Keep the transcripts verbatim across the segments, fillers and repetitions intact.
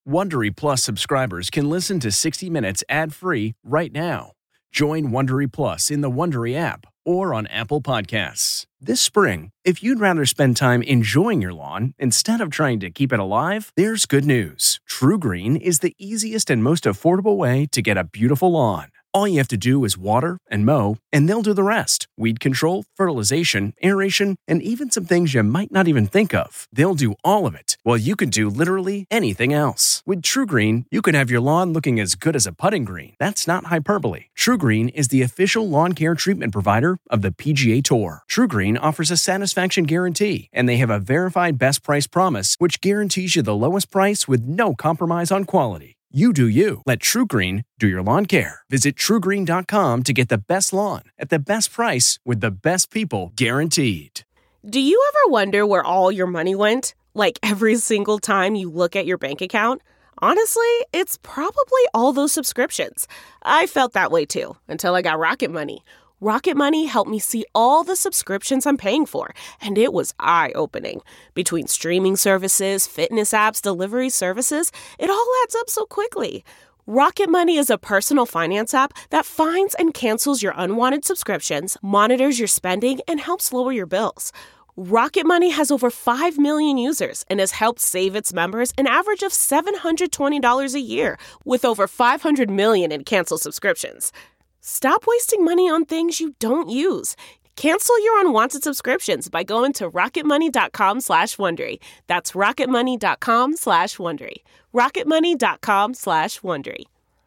Wondery Plus subscribers can listen to sixty minutes ad-free right now. Join Wondery Plus in the Wondery app or on Apple Podcasts. This spring, if you'd rather spend time enjoying your lawn instead of trying to keep it alive, there's good news. TruGreen is the easiest and most affordable way to get a beautiful lawn. All you have to do is water and mow, and they'll do the rest. Weed control, fertilization, aeration, and even some things you might not even think of. They'll do all of it, while you can do literally anything else. With TruGreen, you can have your lawn looking as good as a putting green. That's not hyperbole. TruGreen is the official lawn care treatment provider of the P G A Tour. TruGreen offers a satisfaction guarantee, and they have a verified best price promise, which guarantees you the lowest price with no compromise on quality. You do you. Let TruGreen do your lawn care. Visit True Green dot com to get the best lawn at the best price with the best people guaranteed. Do you ever wonder where all your money went? Like every single time you look at your bank account? Honestly, it's probably all those subscriptions. I felt that way too, until I got Rocket Money. Rocket Money helped me see all the subscriptions I'm paying for, and it was eye-opening. Between streaming services, fitness apps, delivery services, it all adds up so quickly. Rocket Money is a personal finance app that finds and cancels your unwanted subscriptions, monitors your spending, and helps lower your bills. Rocket Money has over five million users and has helped save its members an average of seven hundred twenty dollars a year, with over five hundred million in canceled subscriptions. Stop wasting money on things you don't use. Cancel your unwanted subscriptions by going to rocketmoney.com slash Wondery. That's rocketmoney.com slash Wondery. rocketmoney.com slash Wondery.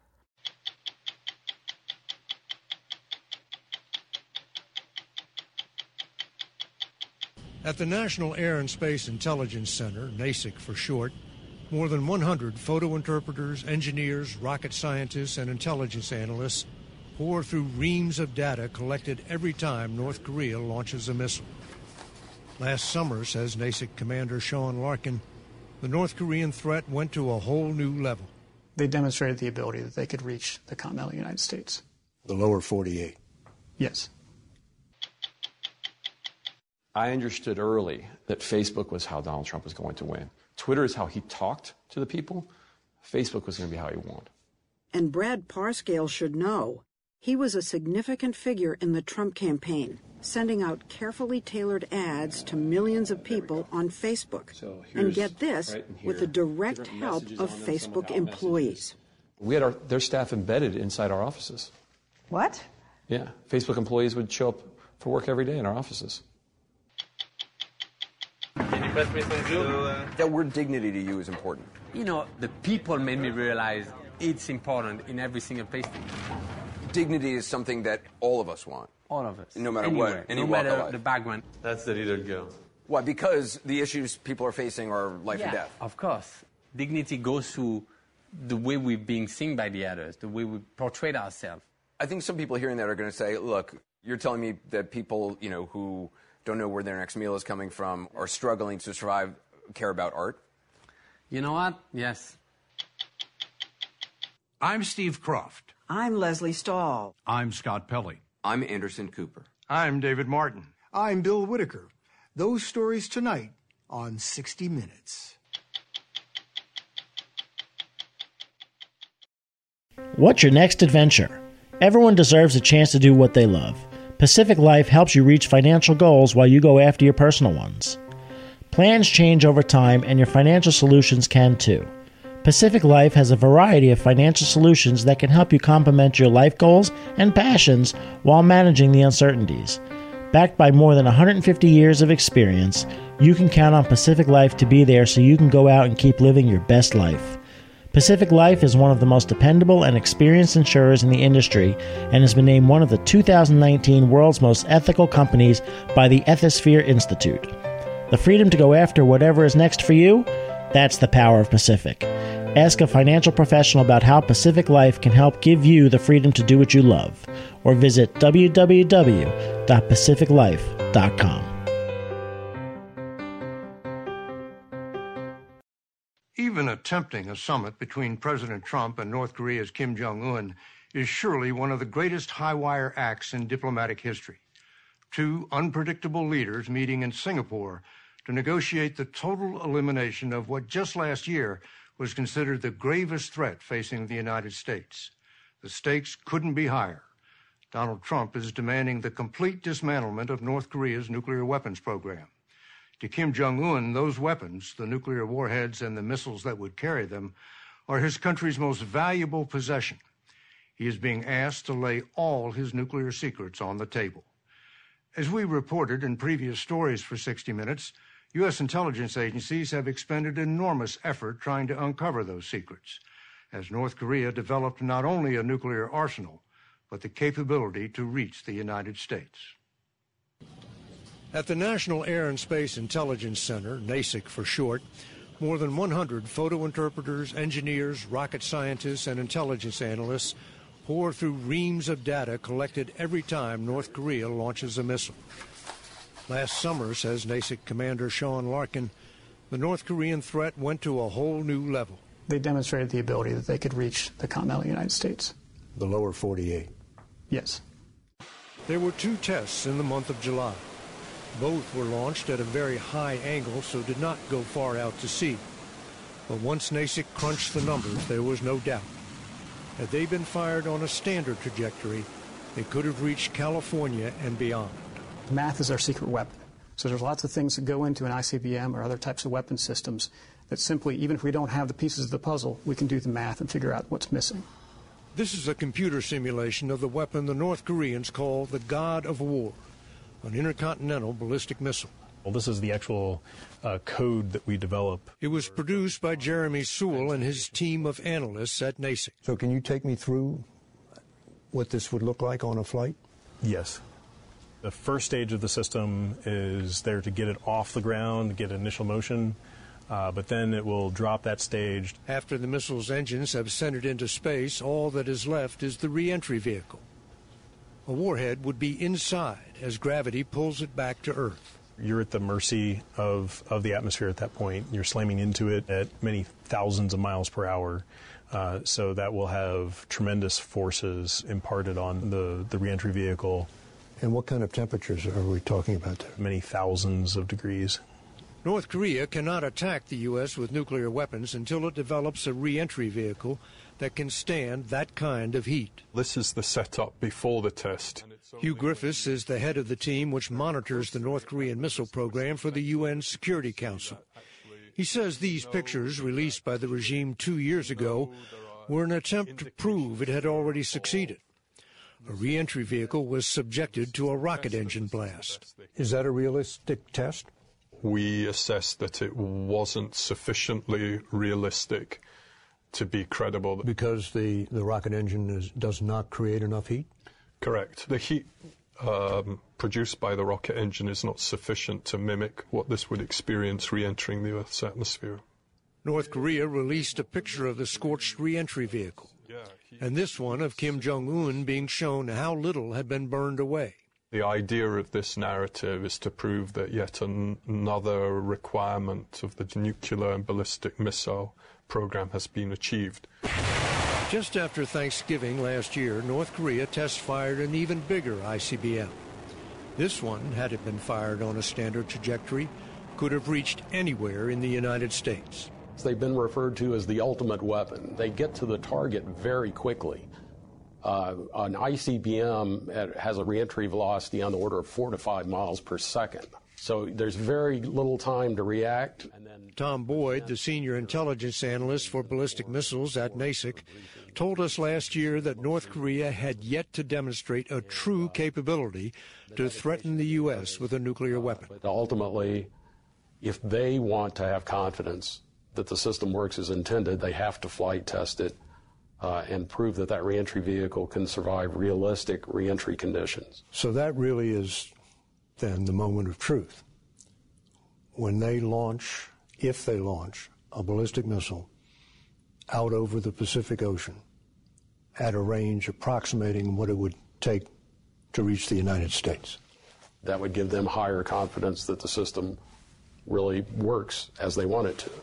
At the National Air and Space Intelligence Center, NASIC for short, more than one hundred photo interpreters, engineers, rocket scientists, and intelligence analysts pour through reams of data collected every time North Korea launches a missile. Last summer, says NASIC Commander Sean Larkin, the North Korean threat went to a whole new level. They demonstrated the ability that they could reach the continental United States. The lower forty-eight. Yes. I understood early that Facebook was how Donald Trump was going to win. Twitter is how he talked to the people. Facebook was going to be how he won. And Brad Parscale should know. He was a significant figure in the Trump campaign, sending out carefully tailored ads to millions of people on Facebook. So and get this, right with the direct help of Facebook employees. We had our, their staff embedded inside our offices. What? Yeah. Facebook employees would show up for work every day in our offices. Can you pass me some juice? That word dignity to you is important. You know, the people made me realize it's important in every single place. Dignity is something that all of us want. All of us. No matter Anywhere. what, any no walk matter of life. the background. That's the leader girl. Why? Because the issues people are facing are life yeah, and death. Of course. Dignity goes to the way we're being seen by the others, the way we portray ourselves. I think some people hearing that are going to say, look, you're telling me that people, you know, who don't know where their next meal is coming from are struggling to survive, care about art? You know what? Yes. I'm Steve Croft. I'm Leslie Stahl. I'm Scott Pelley. I'm Anderson Cooper. I'm David Martin. I'm Bill Whitaker. Those stories tonight on sixty minutes. What's your next adventure? Everyone deserves a chance to do what they love. Pacific Life helps you reach financial goals while you go after your personal ones. Plans change over time, and your financial solutions can too. Pacific Life has a variety of financial solutions that can help you complement your life goals and passions while managing the uncertainties. Backed by more than one hundred fifty years of experience, you can count on Pacific Life to be there so you can go out and keep living your best life. Pacific Life is one of the most dependable and experienced insurers in the industry and has been named one of the two thousand nineteen World's Most Ethical Companies by the Ethisphere Institute. The freedom to go after whatever is next for you? That's the power of Pacific. Ask a financial professional about how Pacific Life can help give you the freedom to do what you love, or visit w w w dot pacific life dot com. Even attempting a summit between President Trump and North Korea's Kim Jong-un is surely one of the greatest high-wire acts in diplomatic history. Two unpredictable leaders meeting in Singapore to negotiate the total elimination of what just last year was considered the gravest threat facing the United States. The stakes couldn't be higher. Donald Trump is demanding the complete dismantlement of North Korea's nuclear weapons program. To Kim Jong-un, those weapons, the nuclear warheads and the missiles that would carry them, are his country's most valuable possession. He is being asked to lay all his nuclear secrets on the table. As we reported in previous stories for sixty minutes, U S intelligence agencies have expended enormous effort trying to uncover those secrets, as North Korea developed not only a nuclear arsenal, but the capability to reach the United States. At the National Air and Space Intelligence Center, NASIC for short, more than one hundred photo interpreters, engineers, rocket scientists, and intelligence analysts pour through reams of data collected every time North Korea launches a missile. Last summer, says NASIC Commander Sean Larkin, the North Korean threat went to a whole new level. They demonstrated the ability that they could reach the continental United States. The lower forty-eight. Yes. There were two tests in the month of July. Both were launched at a very high angle, so did not go far out to sea. But once NASIC crunched the numbers, there was no doubt. Had they been fired on a standard trajectory, they could have reached California and beyond. Math is our secret weapon. So there's lots of things that go into an I C B M or other types of weapon systems that simply, even if we don't have the pieces of the puzzle, we can do the math and figure out what's missing. This is a computer simulation of the weapon the North Koreans call the God of War, an intercontinental ballistic missile. Well, this is the actual uh, code that we develop. It was produced by Jeremy Sewell and his team of analysts at NASIC. So can you take me through what this would look like on a flight? Yes. The first stage of the system is there to get it off the ground, get initial motion, uh, but then it will drop that stage. After the missile's engines have sent it into space, all that is left is the re-entry vehicle. A warhead would be inside as gravity pulls it back to Earth. You're at the mercy of, of the atmosphere at that point. You're slamming into it at many thousands of miles per hour. Uh, so that will have tremendous forces imparted on the, the re-entry vehicle. And what kind of temperatures are we talking about there? Many thousands of degrees. North Korea cannot attack the U S with nuclear weapons until it develops a re-entry vehicle that can stand that kind of heat. This is the setup before the test. Hugh Griffiths is the head of the team which monitors the North Korean missile program for the U N Security Council. He says these pictures, released by the regime two years ago, were an attempt to prove it had already succeeded. A re-entry vehicle was subjected to a rocket engine blast. Is that a realistic test? We assessed that it wasn't sufficiently realistic to be credible. Because the, the rocket engine is, does not create enough heat? Correct. The heat um, produced by the rocket engine is not sufficient to mimic what this would experience re-entering the Earth's atmosphere. North Korea released a picture of the scorched re-entry vehicle, and this one of Kim Jong-un being shown how little had been burned away. The idea of this narrative is to prove that yet an another requirement of the nuclear and ballistic missile program has been achieved. Just after Thanksgiving last year, North Korea test-fired an even bigger I C B M. This one, had it been fired on a standard trajectory, could have reached anywhere in the United States. They've been referred to as the ultimate weapon. They get to the target very quickly. Uh, an I C B M has a reentry velocity on the order of four to five miles per second. So there's very little time to react. And then Tom Boyd, the senior intelligence analyst for ballistic missiles at NASIC, told us last year that North Korea had yet to demonstrate a true capability to threaten the U S with a nuclear weapon. But ultimately, if they want to have confidence that the system works as intended, they have to flight test it uh, and prove that that reentry vehicle can survive realistic reentry conditions. So that really is then the moment of truth. When they launch, if they launch, a ballistic missile out over the Pacific Ocean at a range approximating what it would take to reach the United States. That would give them higher confidence that the system really works as they want it to.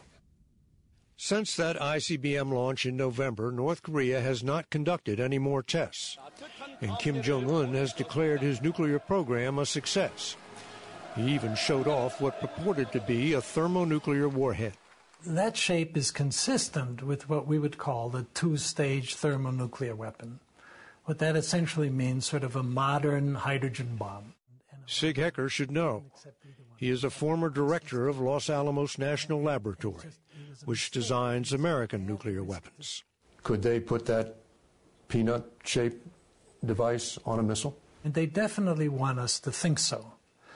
Since that I C B M launch in November, North Korea has not conducted any more tests, and Kim Jong-un has declared his nuclear program a success. He even showed off what purported to be a thermonuclear warhead. that shape is consistent with what we would call the two-stage thermonuclear weapon. What that essentially means, sort of a modern hydrogen bomb. Sig Hecker should know. He is a former director of Los Alamos National Laboratory, which designs American nuclear weapons. Could they put that peanut-shaped device on a missile? And they definitely want us to think so.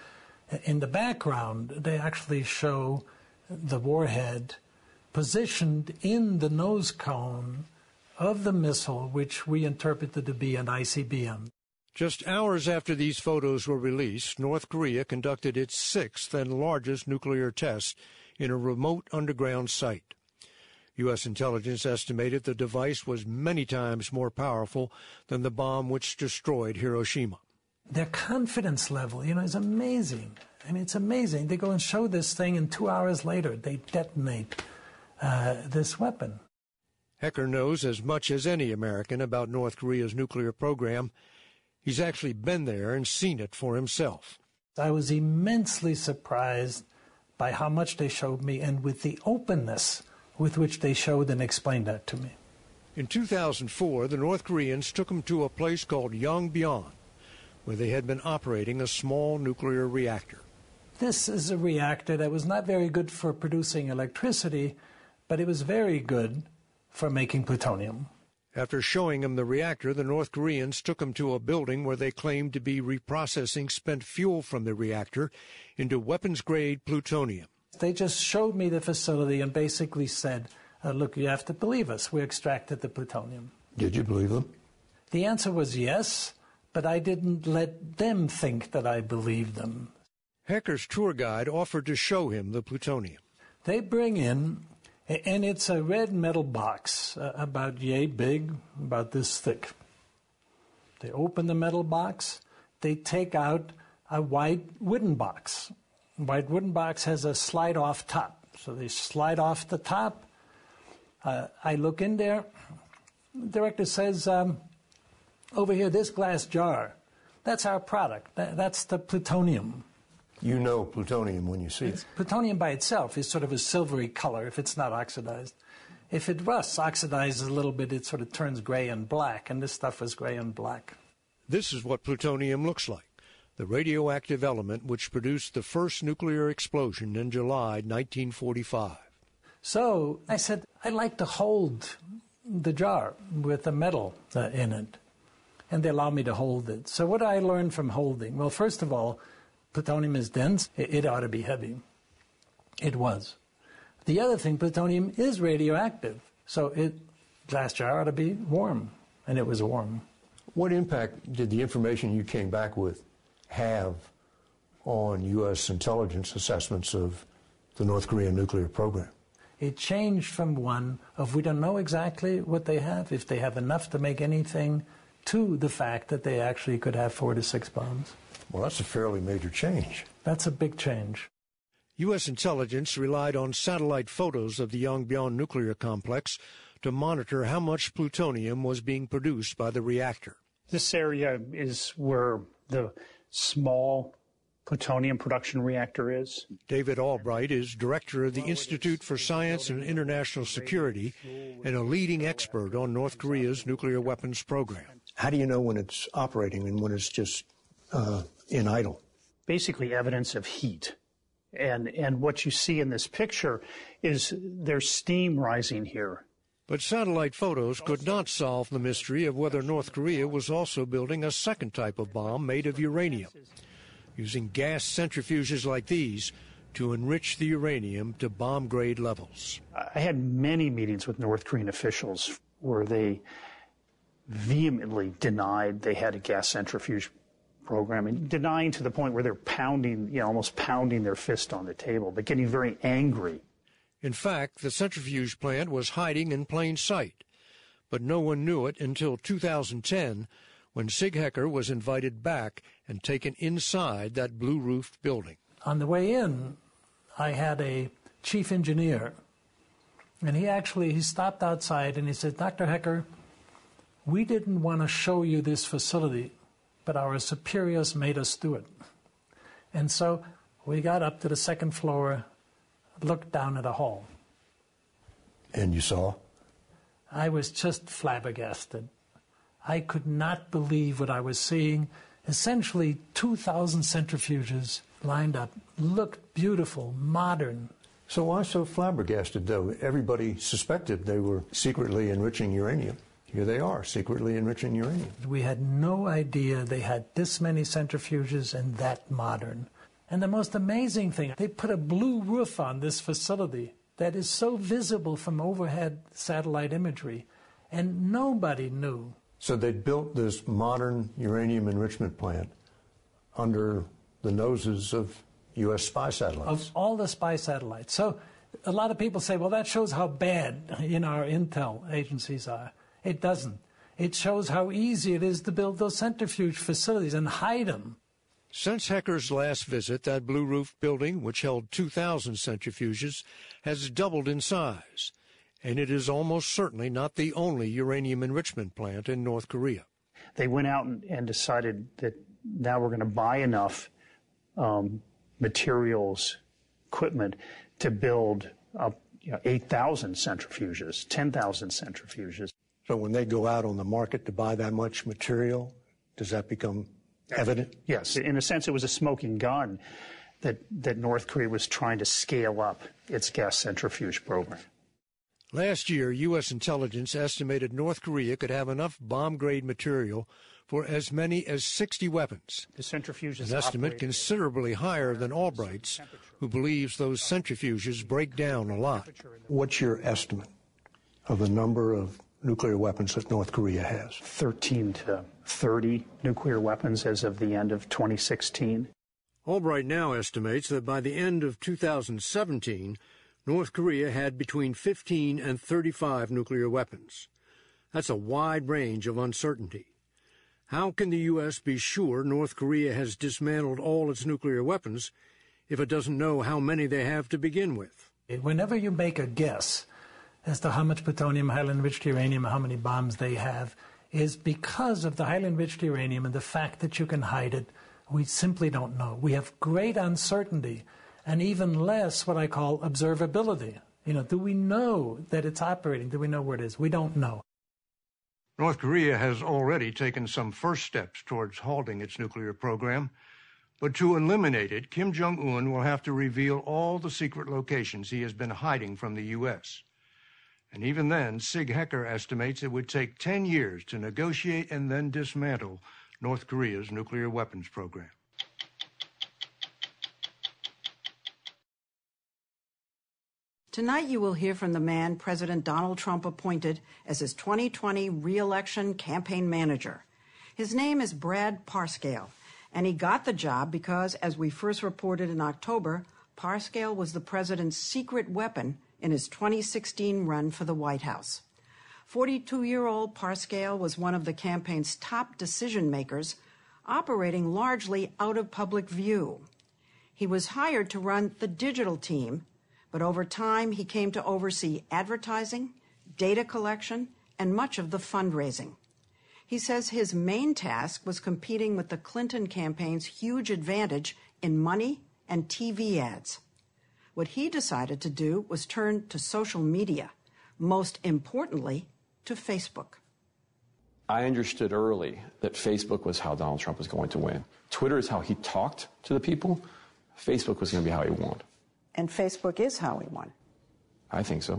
In the background, they actually show the warhead positioned in the nose cone of the missile, which we interpreted to be an I C B M. Just hours after these photos were released, North Korea conducted its sixth and largest nuclear test in a remote underground site. U S intelligence estimated the device was many times more powerful than the bomb which destroyed Hiroshima. Their confidence level, you know, is amazing. I mean, it's amazing. They go and show this thing, and two hours later, they detonate uh, this weapon. Hecker knows as much as any American about North Korea's nuclear program. He's actually been there and seen it for himself. I was immensely surprised by how much they showed me and with the openness with which they showed and explained that to me. In two thousand four, the North Koreans took him to a place called Yongbyon, where they had been operating a small nuclear reactor. This is a reactor that was not very good for producing electricity, but it was very good for making plutonium. After showing him the reactor, the North Koreans took him to a building where they claimed to be reprocessing spent fuel from the reactor into weapons-grade plutonium. They just showed me the facility and basically said, uh, look, you have to believe us. We extracted the plutonium. Did you believe them? The answer was yes, but I didn't let them think that I believed them. Hecker's tour guide offered to show him the plutonium. They bring in, and it's a red metal box, uh, about yay big, about this thick. They open the metal box. They take out a white wooden box. The white wooden box has a slide-off top. So they slide off the top. Uh, I look in there. The director says, um, over here, this glass jar, that's our product. That, that's the plutonium. You know plutonium when you see It's, it. plutonium by itself is sort of a silvery color if it's not oxidized. If it rusts, oxidizes a little bit, it sort of turns gray and black, and this stuff was gray and black. This is what plutonium looks like, the radioactive element which produced the first nuclear explosion in July nineteen forty-five. So I said, I'd like to hold the jar with the metal uh, in it, and they allowed me to hold it. So what I learned from holding? Well, first of all, plutonium is dense. It, it ought to be heavy. It was. The other thing, plutonium is radioactive, so it glass jar ought to be warm, and it was warm. What impact did the information you came back with have on U S intelligence assessments of the North Korean nuclear program? It changed from one of we don't know exactly what they have, if they have enough to make anything, to the fact that they actually could have four to six bombs. Well, that's a fairly major change. That's a big change. U S intelligence relied on satellite photos of the Yongbyon nuclear complex to monitor how much plutonium was being produced by the reactor. This area is where the small plutonium production reactor is. David Albright is director of the Institute for Science and International Security and a leading expert on North Korea's nuclear weapons program. How do you know when it's operating and when it's just uh, in idle? Basically evidence of heat. And, and what you see in this picture is there's steam rising here. But satellite photos could not solve the mystery of whether North Korea was also building a second type of bomb made of uranium, using gas centrifuges like these to enrich the uranium to bomb-grade levels. I had many meetings with North Korean officials where they vehemently denied they had a gas centrifuge program, and denying to the point where they're pounding, you know, almost pounding their fist on the table, but getting very angry. In fact, the centrifuge plant was hiding in plain sight, but no one knew it until two thousand ten, when Sig Hecker was invited back and taken inside that blue-roofed building. On the way in, I had a chief engineer, and he actually, he stopped outside and he said, Doctor Hecker, we didn't want to show you this facility, but our superiors made us do it. And so we got up to the second floor, looked down at a hall. And you saw? I was just flabbergasted. I could not believe what I was seeing. Essentially, two thousand centrifuges lined up, looked beautiful, modern. So why so flabbergasted, though? Everybody suspected they were secretly enriching uranium. Here they are, secretly enriching uranium. We had no idea they had this many centrifuges and that modern. And the most amazing thing, they put a blue roof on this facility that is so visible from overhead satellite imagery, and nobody knew. So they built this modern uranium enrichment plant under the noses of U S spy satellites. Of all the spy satellites. So a lot of people say, well, that shows how bad, you know, our intel agencies are. It doesn't. It shows how easy it is to build those centrifuge facilities and hide them. Since Hecker's last visit, that blue roof building, which held two thousand centrifuges, has doubled in size. And it is almost certainly not the only uranium enrichment plant in North Korea. They went out and, and decided that now we're going to buy enough um, materials, equipment, to build up you know, eight thousand centrifuges, ten thousand centrifuges. So when they go out on the market to buy that much material, does that become evident? Yes. In a sense, it was a smoking gun that, that North Korea was trying to scale up its gas centrifuge program. Last year, U S intelligence estimated North Korea could have enough bomb-grade material for as many as sixty weapons. The centrifuges an estimate operate considerably higher than Albright's, who believes those centrifuges break down a lot. What's your estimate of the number of nuclear weapons that North Korea has? thirteen to thirty nuclear weapons as of the end of twenty sixteen. Albright now estimates that by the end of two thousand seventeen, North Korea had between fifteen and thirty-five nuclear weapons. That's a wide range of uncertainty. How can the U S be sure North Korea has dismantled all its nuclear weapons if it doesn't know how many they have to begin with? Whenever you make a guess as to how much plutonium, highly enriched uranium, how many bombs they have, is because of the highly enriched uranium and the fact that you can hide it. We simply don't know. We have great uncertainty and even less what I call observability. You know, do we know that it's operating? Do we know where it is? We don't know. North Korea has already taken some first steps towards halting its nuclear program, but to eliminate it, Kim Jong-un will have to reveal all the secret locations he has been hiding from the U S. And even then, Sig Hecker estimates it would take ten years to negotiate and then dismantle North Korea's nuclear weapons program. Tonight you will hear from the man President Donald Trump appointed as his twenty twenty re-election campaign manager. His name is Brad Parscale, and he got the job because, as we first reported in October, Parscale was the president's secret weapon in his twenty sixteen run for the White House. forty-two-year-old Parscale was one of the campaign's top decision makers, operating largely out of public view. He was hired to run the digital team, but over time he came to oversee advertising, data collection, and much of the fundraising. He says his main task was competing with the Clinton campaign's huge advantage in money and T V ads. What he decided to do was turn to social media, most importantly, to Facebook. I understood early that Facebook was how Donald Trump was going to win. Twitter is how he talked to the people. Facebook was going to be how he won. And Facebook is how he won. I think so.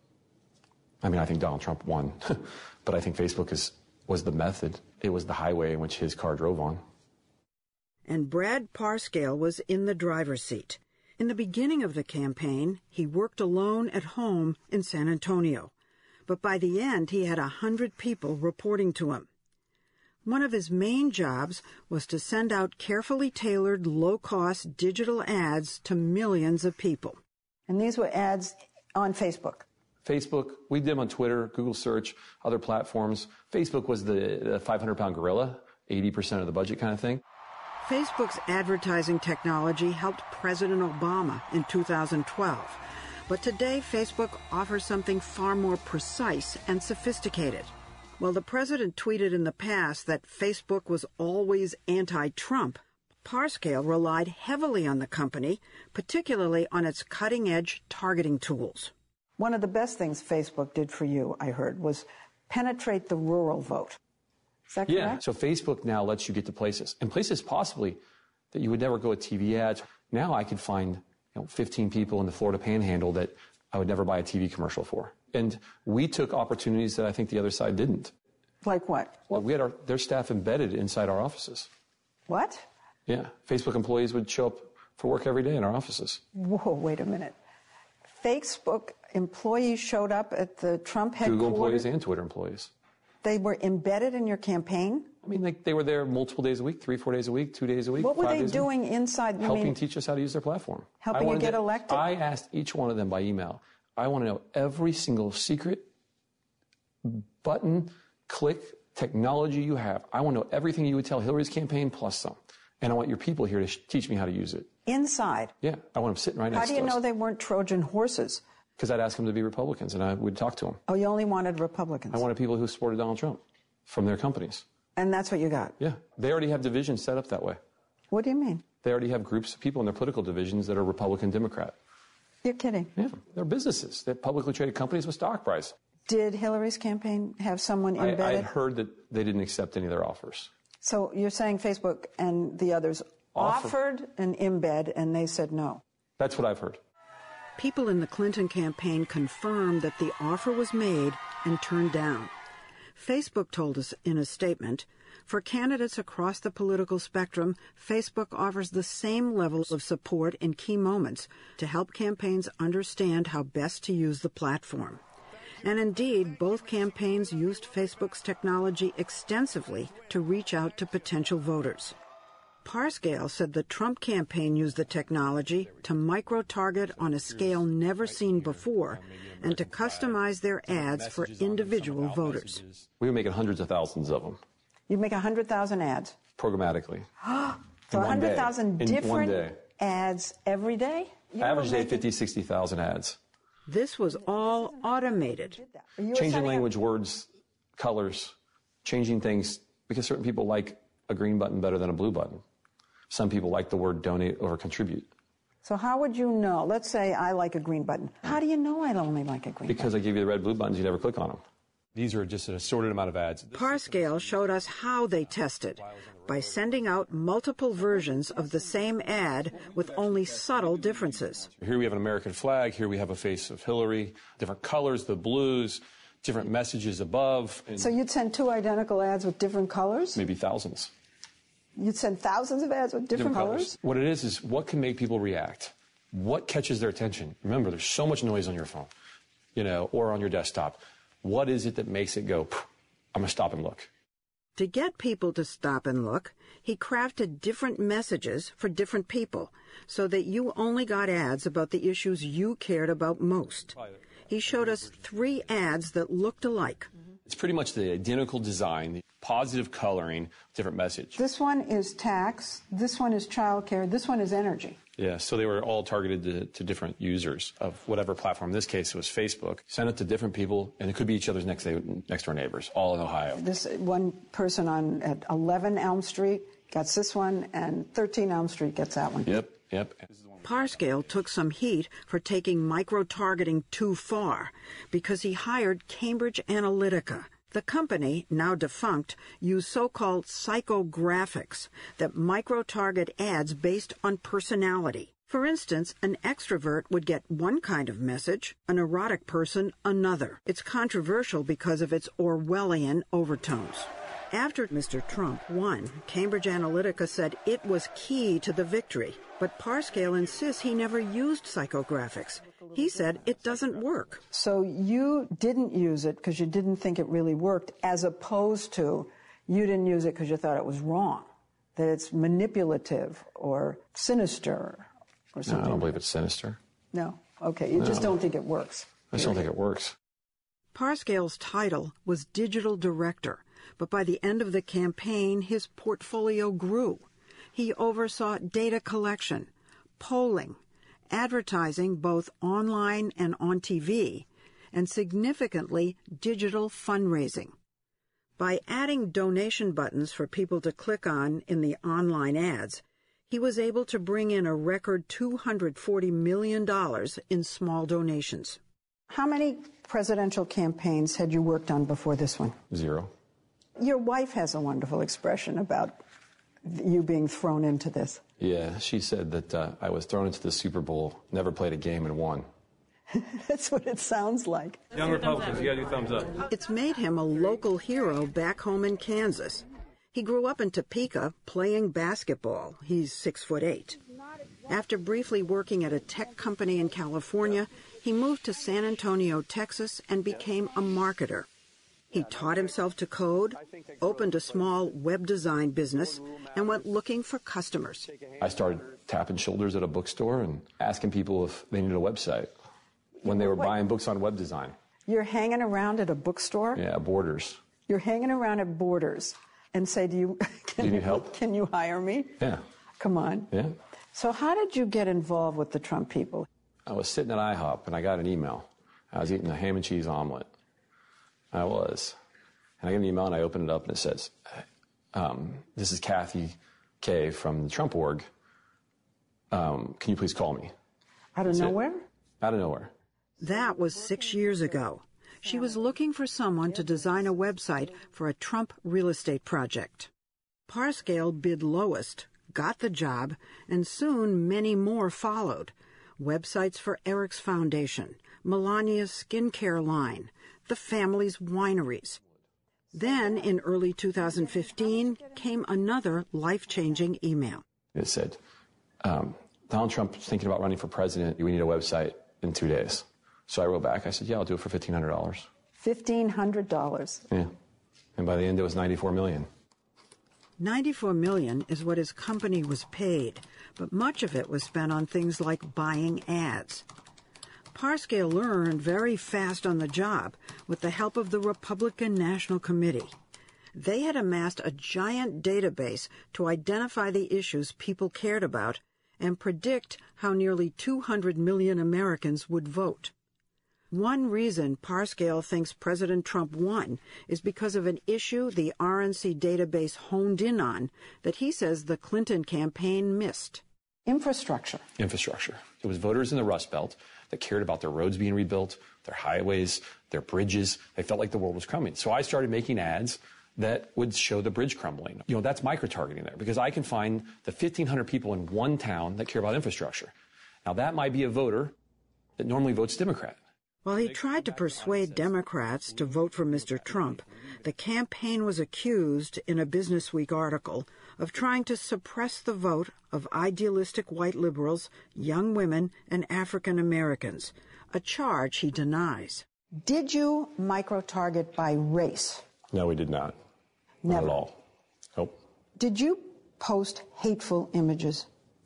I mean, I think Donald Trump won, but I think Facebook is, was the method. It was the highway in which his car drove on. And Brad Parscale was in the driver's seat. In the beginning of the campaign, he worked alone at home in San Antonio. But by the end, he had a hundred people reporting to him. One of his main jobs was to send out carefully tailored, low-cost digital ads to millions of people. And these were ads on Facebook. Facebook, we did them on Twitter, Google search, other platforms. Facebook was the five hundred pound gorilla, eighty percent of the budget kind of thing. Facebook's advertising technology helped President Obama in two thousand twelve. But today, Facebook offers something far more precise and sophisticated. While the president tweeted in the past that Facebook was always anti-Trump, Parscale relied heavily on the company, particularly on its cutting-edge targeting tools. One of the best things Facebook did for you, I heard, was penetrate the rural vote. Is that correct? Yeah, so Facebook now lets you get to places, and places possibly that you would never go with T V ads. Now I could find you know, fifteen people in the Florida Panhandle that I would never buy a T V commercial for. And we took opportunities that I think the other side didn't. Like what? Well, we had our, their staff embedded inside our offices. What? Yeah, Facebook employees would show up for work every day in our offices. Whoa, wait a minute. Facebook employees showed up at the Trump headquarters? Google employees and Twitter employees. They were embedded in your campaign? I mean, like they were there multiple days a week, three, four days a week, two days a week. What were five they days doing inside? I helping mean, teach us how to use their platform. Helping you get to, elected? I asked each one of them by email. I want to know every single secret button, click, technology you have. I want to know everything you would tell Hillary's campaign plus some. And I want your people here to sh- teach me how to use it. Inside? Yeah, I want them sitting right How next do to you us. know they weren't Trojan horses? Because I'd ask them to be Republicans, and I would talk to them. Oh, you only wanted Republicans? I wanted people who supported Donald Trump from their companies. And that's what you got? Yeah. They already have divisions set up that way. What do you mean? They already have groups of people in their political divisions that are Republican, Democrat. You're kidding? Yeah. They're businesses. They're publicly traded companies with stock price. Did Hillary's campaign have someone embedded? I, I had heard that they didn't accept any of their offers. So you're saying Facebook and the others Offer. offered an embed and they said no? That's what I've heard. People in the Clinton campaign confirmed that the offer was made and turned down. Facebook told us in a statement, for candidates across the political spectrum, Facebook offers the same levels of support in key moments to help campaigns understand how best to use the platform. And indeed, both campaigns used Facebook's technology extensively to reach out to potential voters. Parscale said the Trump campaign used the technology to micro-target on a scale never seen before and to customize their ads for individual voters. We were making hundreds of thousands of them. You make one hundred thousand ads? Programmatically. So one hundred thousand different day. ads every day? You Average day, fifty, sixty thousand ads. This was all automated. Changing language, words, colors, changing things, because certain people like a green button better than a blue button. Some people like the word donate over contribute. So how would you know? Let's say I like a green button. How do you know I only like a green Because button? I give you the red, blue buttons, you never click on them. These are just an assorted amount of ads. Parscale showed us how they tested, by sending out multiple versions of the same ad with only subtle differences. Here we have an American flag, here we have a face of Hillary, different colors, the blues, different messages above. And so you'd send two identical ads with different colors? Maybe thousands. You'd send thousands of ads with different, different colors? colors? What it is is what can make people react? What catches their attention? Remember, there's so much noise on your phone, you know, or on your desktop. What is it that makes it go, I'm going to stop and look? To get people to stop and look, he crafted different messages for different people so that you only got ads about the issues you cared about most. He showed us three ads that looked alike. It's pretty much the identical design, positive coloring, different message. This one is tax, this one is childcare, this one is energy. Yeah, so they were all targeted to, to different users of whatever platform. In this case, it was Facebook. Sent it to different people, and it could be each other's next, next door neighbors, all in Ohio. This one person on at eleven Elm Street gets this one, and thirteen Elm Street gets that one. Yep, yep. Parscale took some heat for taking micro-targeting too far because he hired Cambridge Analytica. The company, now defunct, used so-called psychographics that micro-target ads based on personality. For instance, an extrovert would get one kind of message, an erotic person another. It's controversial because of its Orwellian overtones. After Mister Trump won, Cambridge Analytica said it was key to the victory. But Parscale insists he never used psychographics. He said it doesn't work. So you didn't use it because you didn't think it really worked, as opposed to you didn't use it because you thought it was wrong, that it's manipulative or sinister or something. No, I don't believe it's sinister. No? Okay, you no. just don't think it works. I just don't think it works. Parscale's title was Digital Director, but by the end of the campaign, his portfolio grew. He oversaw data collection, polling, advertising both online and on T V, and significantly digital fundraising. By adding donation buttons for people to click on in the online ads, he was able to bring in a record two hundred forty million dollars in small donations. How many presidential campaigns had you worked on before this one? Zero. Your wife has a wonderful expression about you being thrown into this. Yeah, she said that uh, I was thrown into the Super Bowl, never played a game, and won. That's what it sounds like. Young Republicans, you gotta do thumbs up. It's made him a local hero back home in Kansas. He grew up in Topeka playing basketball. He's six foot eight. After briefly working at a tech company in California, he moved to San Antonio, Texas, and became a marketer. He taught himself to code, opened a small web design business, and went looking for customers. I started tapping shoulders at a bookstore and asking people if they needed a website when they were What? buying books on web design. You're hanging around at a bookstore? Yeah, Borders. You're hanging around at Borders and say, do you, can Do you need help? Can you hire me? Yeah. Come on. Yeah. So how did you get involved with the Trump people? I was sitting at IHOP and I got an email. I was eating a ham and cheese omelet. I was. And I get an email and I open it up and it says, um, this is Kathy Kay from the Trump org. Um, can you please call me? Out of That's it. nowhere? Out of nowhere. That was six years ago. She was looking for someone to design a website for a Trump real estate project. Parscale bid lowest, got the job, and soon many more followed. Websites for Eric's Foundation, Melania's skincare line, the family's wineries. Then, in early two thousand fifteen, came another life-changing email. It said, um, Donald Trump's thinking about running for president. We need a website in two days. So I wrote back. I said, yeah, I'll do it for fifteen hundred dollars. fifteen hundred dollars. Yeah. And by the end, it was ninety-four million dollars. ninety-four million dollars is what his company was paid, but much of it was spent on things like buying ads. Parscale learned very fast on the job with the help of the Republican National Committee. They had amassed a giant database to identify the issues people cared about and predict how nearly two hundred million Americans would vote. One reason Parscale thinks President Trump won is because of an issue the R N C database honed in on that he says the Clinton campaign missed. Infrastructure. Infrastructure. It was voters in the Rust Belt that cared about their roads being rebuilt, their highways, their bridges. They felt like the world was coming. So I started making ads that would show the bridge crumbling. You know, that's micro-targeting there because I can find the fifteen hundred people in one town that care about infrastructure. Now, that might be a voter that normally votes Democrat. While he tried to persuade Democrats to vote for Mister Trump, the campaign was accused in a Business Week article of trying to suppress the vote of idealistic white liberals, young women, and African Americans, a charge he denies. Did you micro-target by race? No, we did not. Never. Not at all. Nope. Did you post hateful images?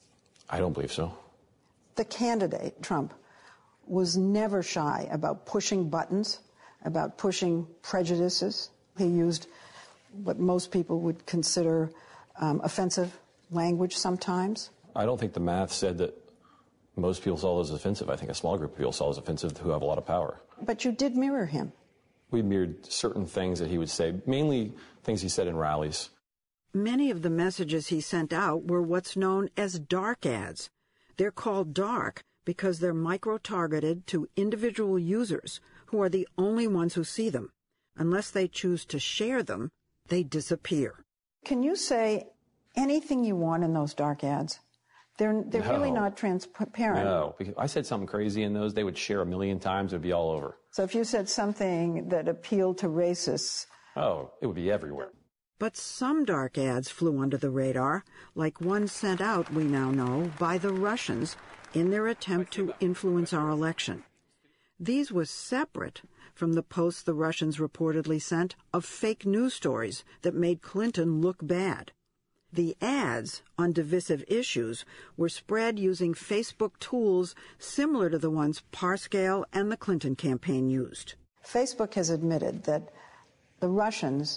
I don't believe so. The candidate, Trump, was never shy about pushing buttons, about pushing prejudices. He used what most people would consider um, offensive language sometimes. I don't think the math said that most people saw it as offensive. I think a small group of people saw it as offensive who have a lot of power. But you did mirror him. We mirrored certain things that he would say, mainly things he said in rallies. Many of the messages he sent out were what's known as dark ads. They're called dark because they're micro-targeted to individual users who are the only ones who see them. Unless they choose to share them, they disappear. Can you say anything you want in those dark ads? They're, they're No. really not transparent. No, because I said something crazy in those, they would share a million times, it would be all over. So if you said something that appealed to racists... Oh, it would be everywhere. But some dark ads flew under the radar, like one sent out, we now know, by the Russians in their attempt to influence our election. These were separate from the posts the Russians reportedly sent of fake news stories that made Clinton look bad. The ads on divisive issues were spread using Facebook tools similar to the ones Parscale and the Clinton campaign used. Facebook has admitted that the Russians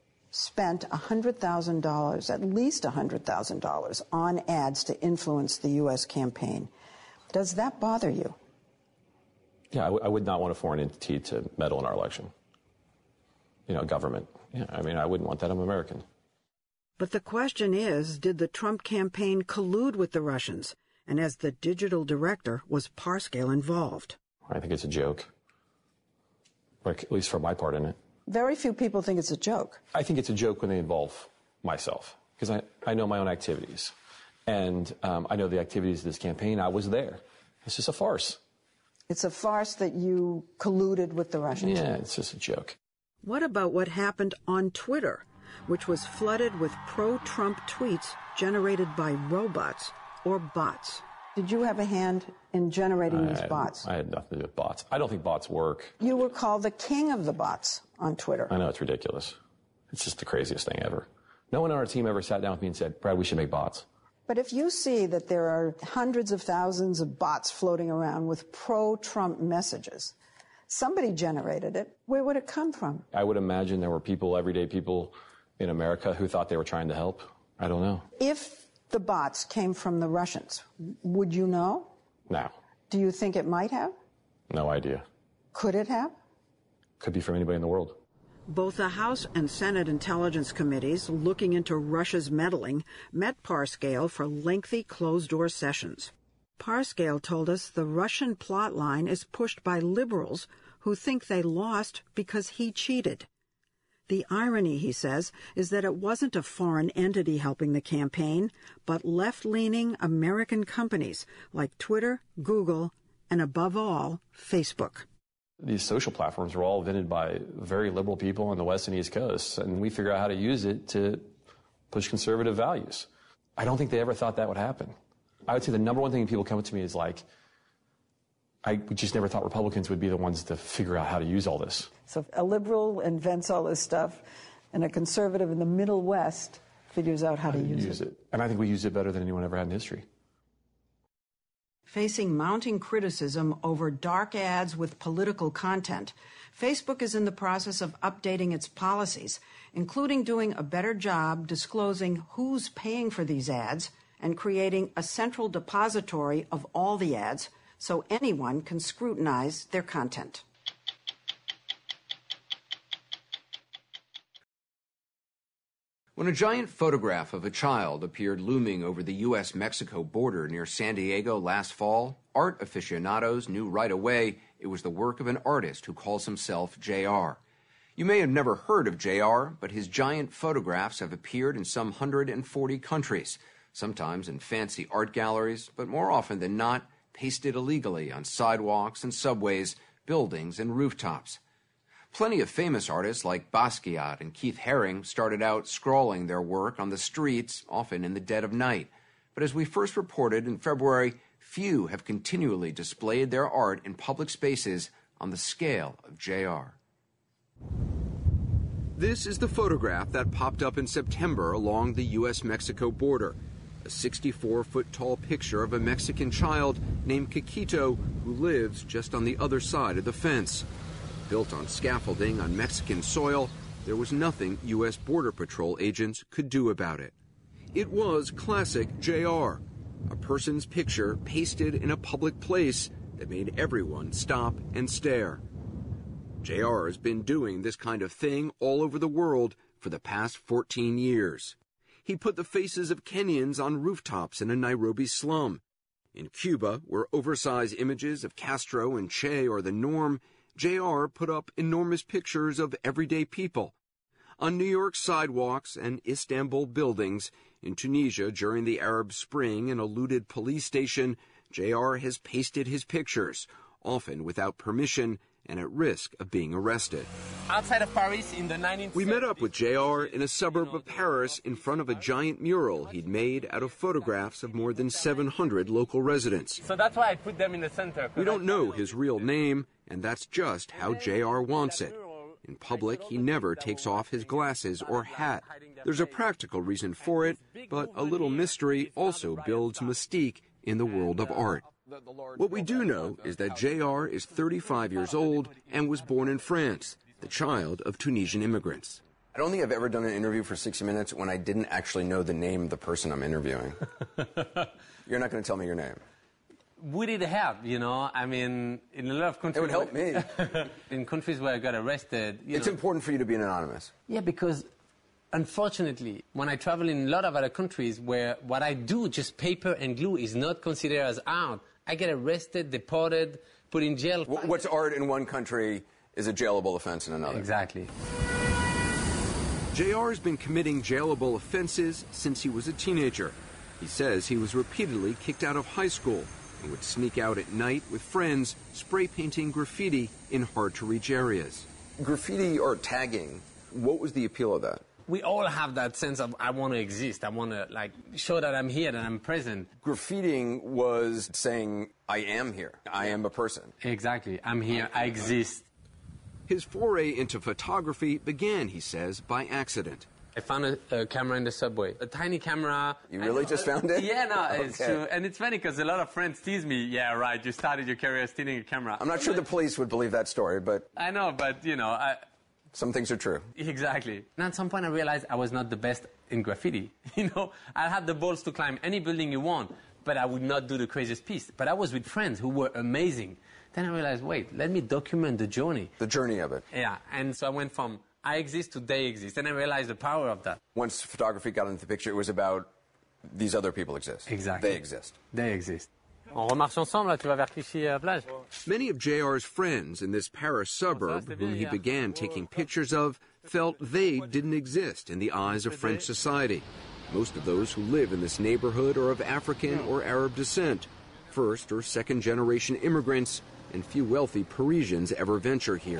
spent one hundred thousand dollars, at least one hundred thousand dollars, on ads to influence the U S campaign. Does that bother you? Yeah, I, w- I would not want a foreign entity to meddle in our election. You know, government. Yeah, I mean, I wouldn't want that. I'm American. But the question is, did the Trump campaign collude with the Russians? And as the digital director, was Parscale involved? I think it's a joke. or at least for my part in it. Very few people think it's a joke. I think it's a joke when they involve myself, because I, I know my own activities. And um, I know the activities of this campaign. I was there. It's just a farce. It's a farce that you colluded with the Russians. Yeah, it's just a joke. What about what happened on Twitter, which was flooded with pro-Trump tweets generated by robots or bots? Did you have a hand in generating I these had, bots? I had nothing to do with bots. I don't think bots work. You were called the king of the bots on Twitter. I know, it's ridiculous. It's just the craziest thing ever. No one on our team ever sat down with me and said, Brad, we should make bots. But if you see that there are hundreds of thousands of bots floating around with pro-Trump messages, somebody generated it. Where would it come from? I would imagine there were people, everyday people in America who thought they were trying to help. I don't know. If the bots came from the Russians, would you know? No. Do you think it might have? No idea. Could it have? Could be from anybody in the world. Both the House and Senate Intelligence Committees looking into Russia's meddling met Parscale for lengthy closed-door sessions. Parscale told us the Russian plot line is pushed by liberals who think they lost because he cheated. The irony, he says, is that it wasn't a foreign entity helping the campaign, but left-leaning American companies like Twitter, Google, and above all, Facebook. These social platforms were all invented by very liberal people on the West and East Coast, and we figure out how to use it to push conservative values. I don't think they ever thought that would happen. I would say the number one thing people come to me is like, I just never thought Republicans would be the ones to figure out how to use all this. So a liberal invents all this stuff, and a conservative in the Middle West figures out how, how to use, use it. it. And I think we use it better than anyone ever had in history. Facing mounting criticism over dark ads with political content, Facebook is in the process of updating its policies, including doing a better job disclosing who's paying for these ads and creating a central depository of all the ads so anyone can scrutinize their content. When a giant photograph of a child appeared looming over the U S Mexico border near San Diego last fall, art aficionados knew right away it was the work of an artist who calls himself J R. You may have never heard of J R, but his giant photographs have appeared in some one hundred forty countries, sometimes in fancy art galleries, but more often than not, pasted illegally on sidewalks and subways, buildings and rooftops. Plenty of famous artists like Basquiat and Keith Haring started out scrawling their work on the streets, often in the dead of night. But as we first reported in February, few have continually displayed their art in public spaces on the scale of J R. This is the photograph that popped up in September along the U S Mexico border. A sixty-four foot tall picture of a Mexican child named Kikito who lives just on the other side of the fence. Built on scaffolding on Mexican soil, there was nothing U S Border Patrol agents could do about it. It was classic J R, a person's picture pasted in a public place that made everyone stop and stare. J R has been doing this kind of thing all over the world for the past fourteen years. He put the faces of Kenyans on rooftops in a Nairobi slum. In Cuba, where oversized images of Castro and Che are the norm, J R put up enormous pictures of everyday people. On New York sidewalks and Istanbul buildings, in Tunisia during the Arab Spring and a looted police station, J R has pasted his pictures, often without permission and at risk of being arrested. Outside of Paris in the nineteen seventies. We met up with J R in a suburb of Paris in front of a giant mural he'd made out of photographs of more than seven hundred local residents. So that's why I put them in the center. We don't know his real name, and that's just how J R wants it. In public, he never takes off his glasses or hat. There's a practical reason for it, but a little mystery also builds mystique in the world of art. What we do know is that J R is thirty-five years old and was born in France, the child of Tunisian immigrants. I don't think I've ever done an interview for sixty minutes when I didn't actually know the name of the person I'm interviewing. You're not going to tell me your name. Would it help, you know? I mean, in a lot of countries... It would help me. In countries where I got arrested... You it's know, important for you to be anonymous. Yeah, because unfortunately, when I travel in a lot of other countries where what I do, just paper and glue, is not considered as art, I get arrested, deported, put in jail. What's art in one country is a jailable offense in another. Exactly. J R has been committing jailable offenses since he was a teenager. He says he was repeatedly kicked out of high school and would sneak out at night with friends, spray painting graffiti in hard-to-reach areas. Graffiti or tagging, what was the appeal of that? We all have that sense of, I want to exist. I want to, like, show that I'm here, that I'm present. Graffitiing was saying, I am here. I am a person. Exactly. I'm here. I exist. His foray into photography began, he says, by accident. I found a, a camera in the subway, a tiny camera. You really just found it? Yeah, no, it's Okay. true. And it's funny because a lot of friends tease me, yeah, right, you started your career stealing a camera. I'm not sure the police would believe that story, but... I know, but, you know... I, some things are true. Exactly. And at some point I realized I was not the best in graffiti. You know, I had the balls to climb any building you want, but I would not do the craziest piece. But I was with friends who were amazing. Then I realized, wait, let me document the journey. The journey of it. Yeah, and so I went from I exist to they exist, and I realized the power of that. Once photography got into the picture, it was about these other people exist. Exactly. They exist. They exist. On remarche ensemble, là, tu vas vers Clichy-Plage. Many of J R's friends in this Paris suburb, whom he began taking pictures of, felt they didn't exist in the eyes of French society. Most of those who live in this neighborhood are of African or Arab descent, first or second generation immigrants, and few wealthy Parisians ever venture here.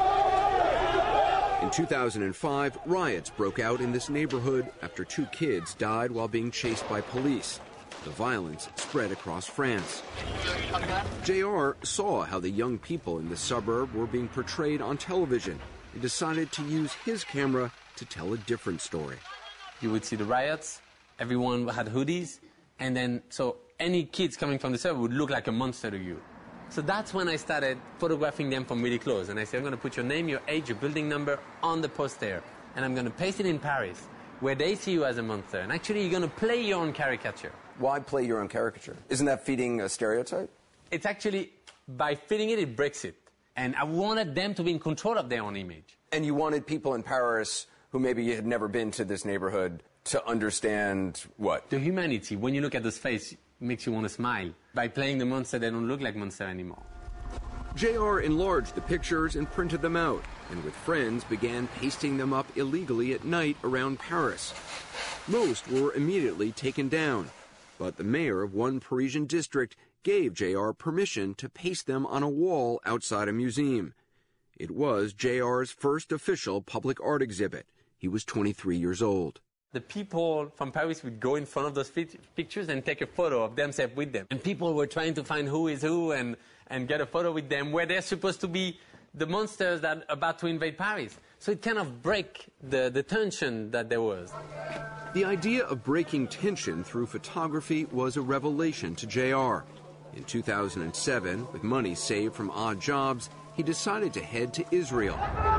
In two thousand five, riots broke out in this neighborhood after two kids died while being chased by police. The violence spread across France. J R saw how the young people in the suburb were being portrayed on television and decided to use his camera to tell a different story. You would see the riots, everyone had hoodies, and then so any kids coming from the suburb would look like a monster to you. So that's when I started photographing them from really close. And I said, I'm going to put your name, your age, your building number on the poster. And I'm going to paste it in Paris, where they see you as a monster. And actually, you're going to play your own caricature. Why play your own caricature? Isn't that feeding a stereotype? It's actually, by feeding it, it breaks it. And I wanted them to be in control of their own image. And you wanted people in Paris who maybe had never been to this neighborhood to understand what? The humanity. When you look at this face, it makes you want to smile. By playing the monster, they don't look like monster anymore. J R enlarged the pictures and printed them out, and with friends began pasting them up illegally at night around Paris. Most were immediately taken down, but the mayor of one Parisian district gave J R permission to paste them on a wall outside a museum. It was J R's first official public art exhibit. He was twenty-three years old. The people from Paris would go in front of those pictures and take a photo of themselves with them. And people were trying to find who is who and, and get a photo with them where they're supposed to be the monsters that are about to invade Paris. So it kind of break the, the tension that there was. The idea of breaking tension through photography was a revelation to J R. In two thousand seven, with money saved from odd jobs, he decided to head to Israel.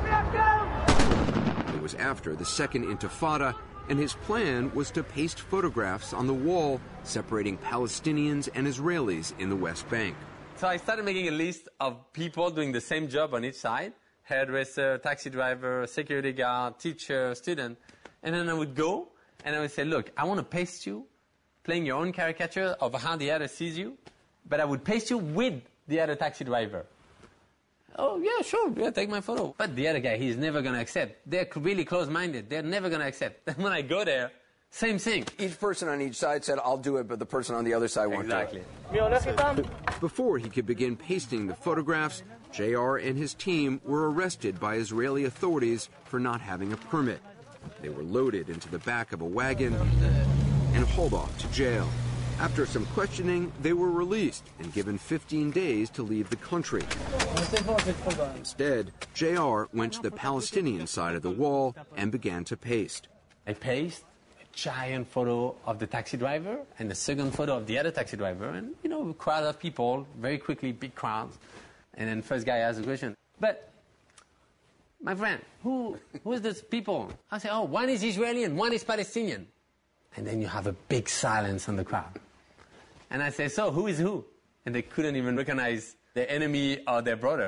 It was after the Second Intifada, and his plan was to paste photographs on the wall separating Palestinians and Israelis in the West Bank. So I started making a list of people doing the same job on each side: hairdresser, taxi driver, security guard, teacher, student. And then I would go and I would say, look, I want to paste you playing your own caricature of how the other sees you, but I would paste you with the other taxi driver. Oh, yeah, sure, yeah, take my photo. But the other guy, he's never going to accept. They're really close-minded. They're never going to accept. Then when I go there, same thing. Each person on each side said, I'll do it, but the person on the other side won't exactly. do it. Before he could begin pasting the photographs, J R and his team were arrested by Israeli authorities for not having a permit. They were loaded into the back of a wagon and hauled off to jail. After some questioning, they were released and given fifteen days to leave the country. Instead, J R went to the Palestinian side of the wall and began to paste. I paste a giant photo of the taxi driver and the second photo of the other taxi driver, and, you know, a crowd of people, very quickly, big crowds. And then first guy asked a question, but, my friend, who, who is this people? I say, oh, one is Israeli and one is Palestinian. And then you have a big silence on the crowd. And I say, so who is who? And they couldn't even recognize their enemy or their brother.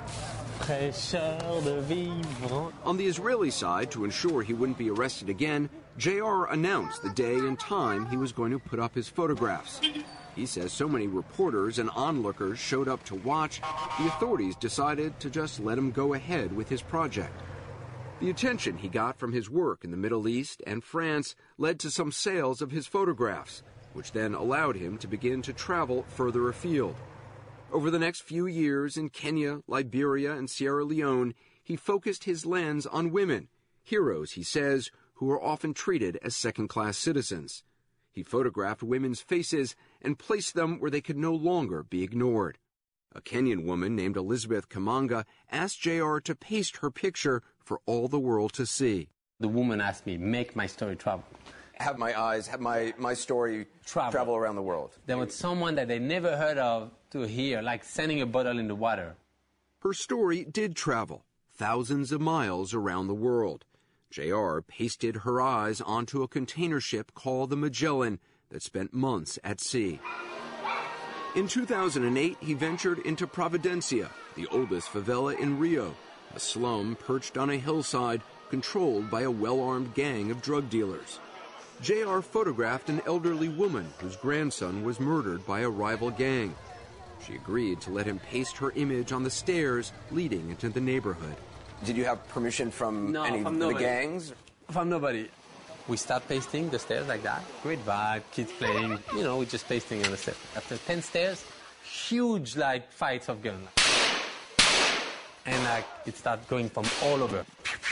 On the Israeli side, to ensure he wouldn't be arrested again, J R announced the day and time he was going to put up his photographs. He says so many reporters and onlookers showed up to watch, the authorities decided to just let him go ahead with his project. The attention he got from his work in the Middle East and France led to some sales of his photographs, which then allowed him to begin to travel further afield. Over the next few years in Kenya, Liberia, and Sierra Leone, he focused his lens on women, heroes, he says, who are often treated as second-class citizens. He photographed women's faces and placed them where they could no longer be ignored. A Kenyan woman named Elizabeth Kamanga asked J R to paste her picture for all the world to see. The woman asked me, make my story travel. Have my eyes, have my, my story travel. travel around the world. There was someone that they never heard of to hear, like sending a bottle in the water. Her story did travel, thousands of miles around the world. J R pasted her eyes onto a container ship called the Magellan that spent months at sea. In two thousand eight, he ventured into Providencia, the oldest favela in Rio, a slum perched on a hillside controlled by a well-armed gang of drug dealers. J R photographed an elderly woman whose grandson was murdered by a rival gang. She agreed to let him paste her image on the stairs leading into the neighborhood. Did you have permission from no, any from of the gangs? From nobody. We start pasting the stairs like that. Great vibe, kids playing. You know, we're just pasting on the stairs. After ten stairs, huge, like, fights of guns. And, like, it starts going from all over.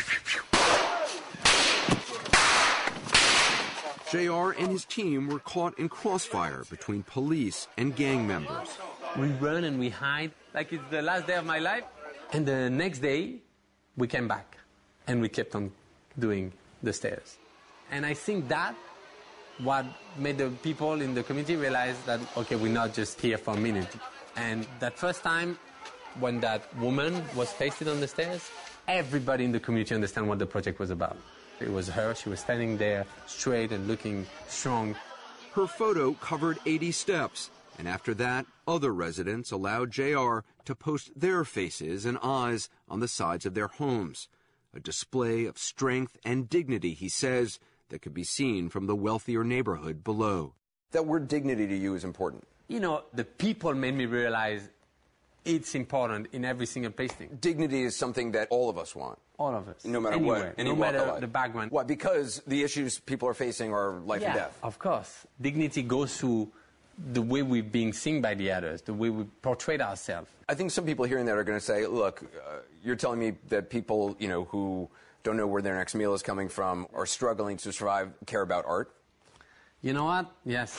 J R and his team were caught in crossfire between police and gang members. We run and we hide like it's the last day of my life. And the next day, we came back and we kept on doing the stairs. And I think that what made the people in the community realize that, okay, we're not just here for a minute. And that first time when that woman was pasted on the stairs, everybody in the community understand what the project was about. It was her. She was standing there straight and looking strong. Her photo covered eighty steps, and after that, other residents allowed J R to post their faces and eyes on the sides of their homes, a display of strength and dignity, he says, that could be seen from the wealthier neighborhood below. That word dignity to you is important. You know, the people made me realize it's important in every single pasting. Dignity is something that all of us want. All of us. No matter Anywhere. what. Any no walk matter of life. the background. Why? Because the issues people are facing are life yeah, and death. Of course. Dignity goes to the way we're being seen by the others, the way we portray ourselves. I think some people hearing that are going to say, look, uh, you're telling me that people, you know, who don't know where their next meal is coming from are struggling to survive, care about art? You know what? Yes.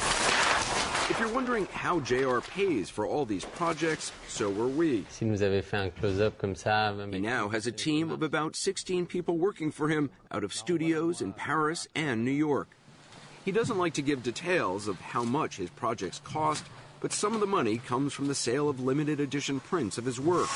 If you're wondering how J R pays for all these projects, so were we. Si nous avait fait un close-up comme ça, he now has a team of about sixteen people working for him out of studios in Paris and New York. He doesn't like to give details of how much his projects cost, but some of the money comes from the sale of limited edition prints of his work.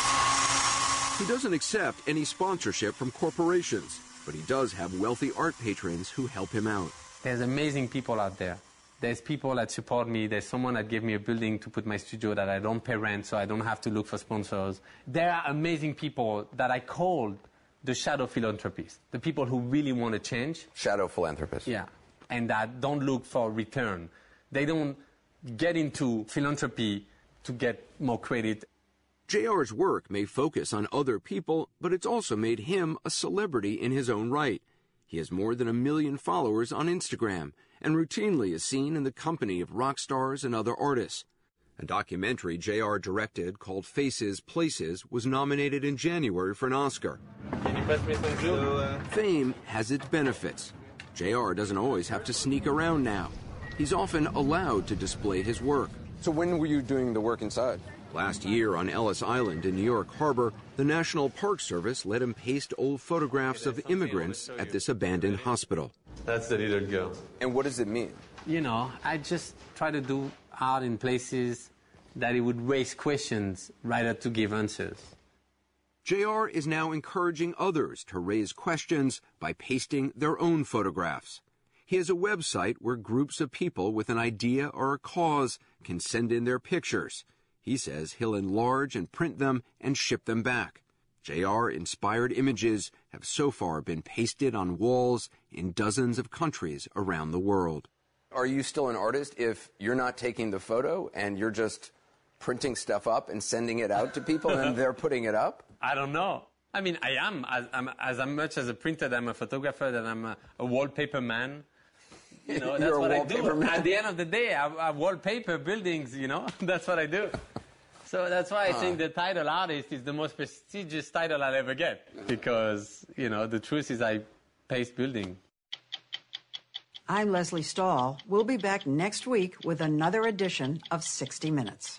He doesn't accept any sponsorship from corporations, but he does have wealthy art patrons who help him out. There's amazing people out there. There's people that support me. There's someone that gave me a building to put my studio that I don't pay rent, so I don't have to look for sponsors. There are amazing people that I called the shadow philanthropists, the people who really want to change. Shadow philanthropists. Yeah, and that don't look for return. They don't get into philanthropy to get more credit. J R's work may focus on other people, but it's also made him a celebrity in his own right. He has more than a million followers on Instagram and routinely is seen in the company of rock stars and other artists. A documentary J R directed called Faces, Places was nominated in January for an Oscar. Can you pass me some glue? So, uh... Fame has its benefits. J R doesn't always have to sneak around now. He's often allowed to display his work. So when were you doing the work inside? Last year on Ellis Island in New York Harbor, the National Park Service let him paste old photographs of immigrants at this abandoned hospital. That's the little girl. And what does it mean? You know, I just try to do art in places that it would raise questions rather to give answers. J R is now encouraging others to raise questions by pasting their own photographs. He has a website where groups of people with an idea or a cause can send in their pictures. He says he'll enlarge and print them and ship them back. J R-inspired images have so far been pasted on walls in dozens of countries around the world. Are you still an artist if you're not taking the photo and you're just printing stuff up and sending it out to people and they're putting it up? I don't know. I mean, I am. As, I'm, as much as a printer, I'm a photographer, and I'm a, a wallpaper man. You know, that's what I do. Man. At the end of the day, I, I wallpaper buildings, you know. That's what I do. So that's why I huh. think the title artist is the most prestigious title I'll ever get. Because, you know, the truth is I paste building. I'm Leslie Stahl. We'll be back next week with another edition of sixty minutes.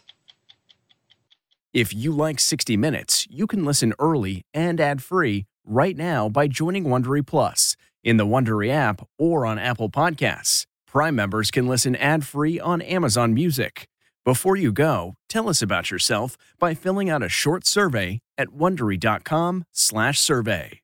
If you like sixty minutes, you can listen early and ad-free right now by joining Wondery Plus in the Wondery app or on Apple Podcasts. Prime members can listen ad-free on Amazon Music. Before you go, tell us about yourself by filling out a short survey at wondery dot com slash survey.